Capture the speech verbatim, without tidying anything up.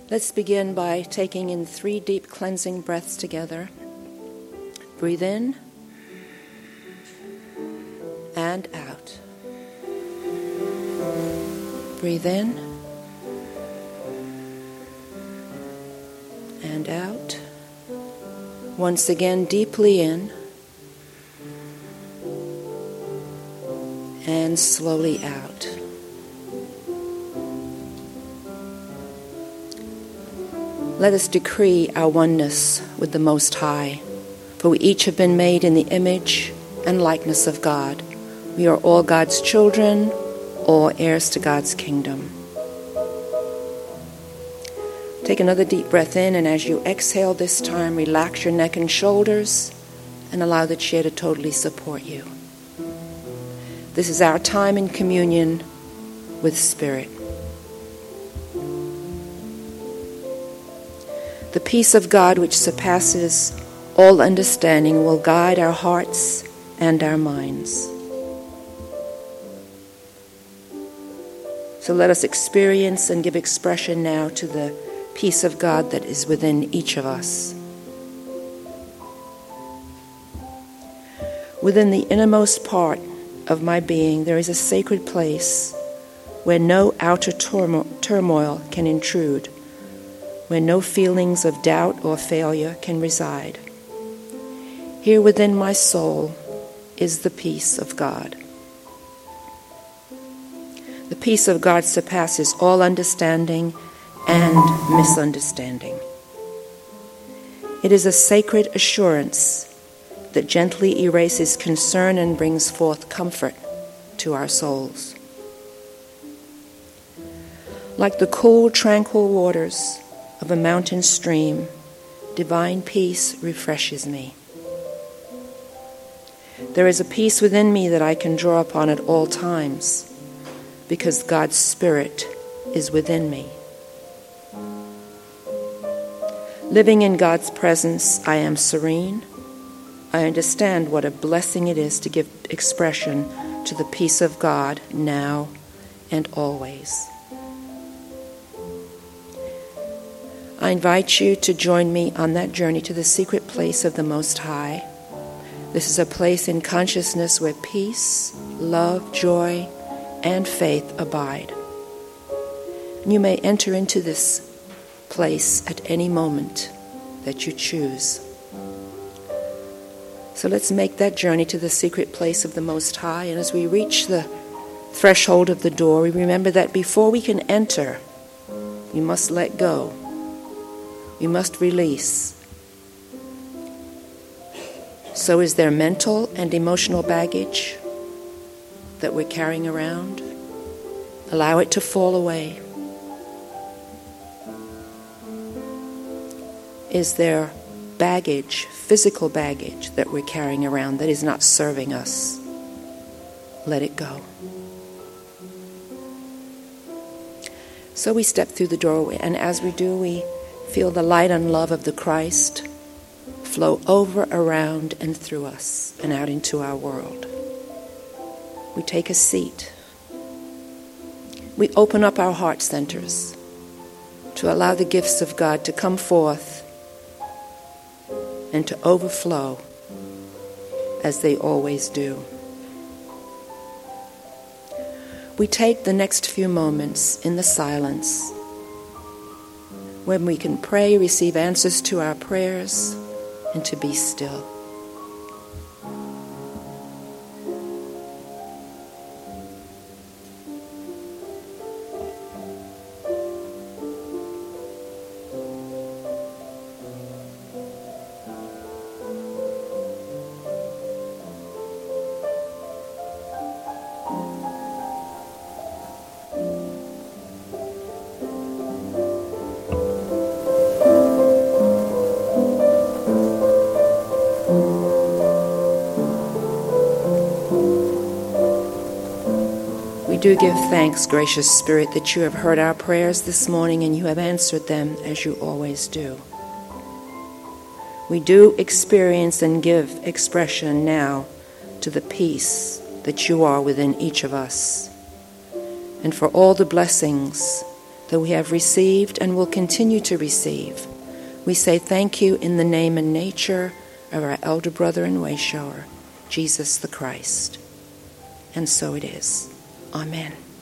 Let's begin by taking in three deep cleansing breaths together. Breathe in and out. Breathe in and out. Once again, deeply in and slowly out. Let us decree our oneness with the Most High, for we each have been made in the image and likeness of God. We are all God's children, all heirs to God's kingdom. Take another deep breath in, and as you exhale this time, relax your neck and shoulders and allow the chair to totally support you. This is our time in communion with Spirit. The peace of God, which surpasses all understanding, will guide our hearts and our minds. So let us experience and give expression now to the peace of God that is within each of us. Within the innermost part of my being, there is a sacred place where no outer turmoil can intrude, where no feelings of doubt or failure can reside. Here within my soul is the peace of God. The peace of God surpasses all understanding and misunderstanding. It is a sacred assurance that gently erases concern and brings forth comfort to our souls. Like the cool, tranquil waters of a mountain stream, divine peace refreshes me. There is a peace within me that I can draw upon at all times, because God's Spirit is within me. Living in God's presence, I am serene. I understand what a blessing it is to give expression to the peace of God now and always. I invite you to join me on that journey to the secret place of the Most High. This is a place in consciousness where peace, love, joy, and faith abide. And you may enter into this place at any moment that you choose. So let's make that journey to the secret place of the Most High. And as we reach the threshold of the door, we remember that before we can enter, we must let go. We must release. So is there mental and emotional baggage that we're carrying around? Allow it to fall away. Is there baggage, physical baggage that we're carrying around that is not serving us? Let it go. So we step through the doorway, and as we do, we feel the light and love of the Christ flow over, around, and through us and out into our world. We take a seat. We open up our heart centers to allow the gifts of God to come forth and to overflow as they always do. We take the next few moments in the silence when we can pray, receive answers to our prayers, and to be still. We do give thanks, gracious Spirit, that you have heard our prayers this morning and you have answered them as you always do. We do experience and give expression now to the peace that you are within each of us, and for all the blessings that we have received and will continue to receive. We say thank you in the name and nature of our elder brother and wayshower, Jesus the Christ. And so it is. Amen.